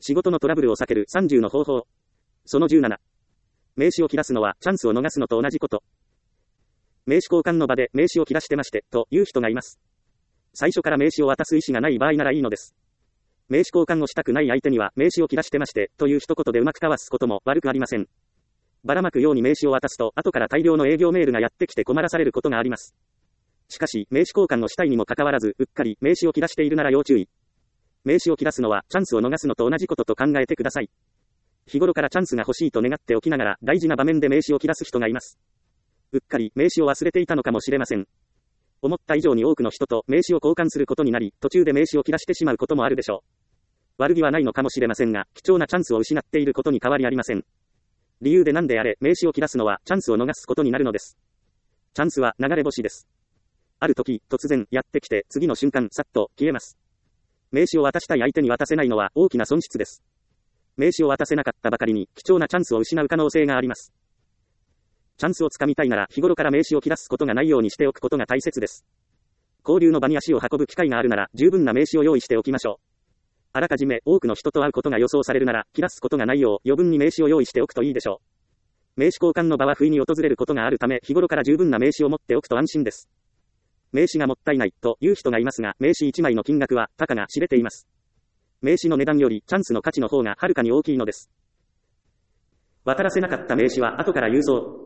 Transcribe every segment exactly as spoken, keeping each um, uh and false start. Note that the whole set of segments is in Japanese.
仕事のトラブルを避けるさんじゅうの方法。そのじゅうなな。名刺を切らすのはチャンスを逃すのと同じこと。名刺交換の場で名刺を切らしてまして、という人がいます。最初から名刺を渡す意思がない場合ならいいのです。名刺交換をしたくない相手には名刺を切らしてまして、という一言でうまく交わすことも悪くありません。ばらまくように名刺を渡すと、後から大量の営業メールがやってきて困らされることがあります。しかし、名刺交換をしたいにもかかわらず、うっかり名刺を切らしているなら要注意。名刺を切らすのはチャンスを逃すのと同じことと考えてください。日頃からチャンスが欲しいと願っておきながら大事な場面で名刺を切らす人がいます。うっかり名刺を忘れていたのかもしれません。思った以上に多くの人と名刺を交換することになり、途中で名刺を切らしてしまうこともあるでしょう。悪気はないのかもしれませんが、貴重なチャンスを失っていることに変わりありません。理由で何であれ、名刺を切らすのはチャンスを逃すことになるのです。チャンスは流れ星です。ある時、突然やってきて、次の瞬間、さっと消えます。名刺を渡したい相手に渡せないのは大きな損失です。名刺を渡せなかったばかりに貴重なチャンスを失う可能性があります。チャンスをつかみたいなら日頃から名刺を切らすことがないようにしておくことが大切です。交流の場に足を運ぶ機会があるなら十分な名刺を用意しておきましょう。あらかじめ多くの人と会うことが予想されるなら切らすことがないよう余分に名刺を用意しておくといいでしょう。名刺交換の場は不意に訪れることがあるため日頃から十分な名刺を持っておくと安心です。名刺がもったいないという人がいますが、名刺いちまいの金額はたかが知れています。名刺の値段よりチャンスの価値の方がはるかに大きいのです。渡らせなかった名刺は後から郵送。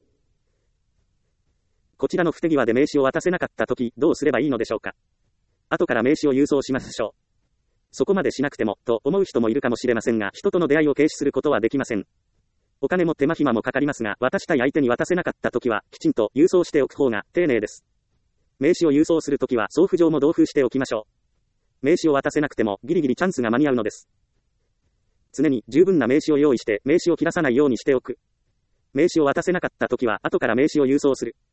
こちらの不手際で名刺を渡せなかったときどうすればいいのでしょうか。後から名刺を郵送しましょう。そこまでしなくてもと思う人もいるかもしれませんが、人との出会いを軽視することはできません。お金も手間暇もかかりますが、渡したい相手に渡せなかったときはきちんと郵送しておく方が丁寧です。名刺を郵送するときは送付状も同封しておきましょう。名刺を渡せなくてもギリギリチャンスが間に合うのです。常に十分な名刺を用意して名刺を切らさないようにしておく。名刺を渡せなかったときは後から名刺を郵送する。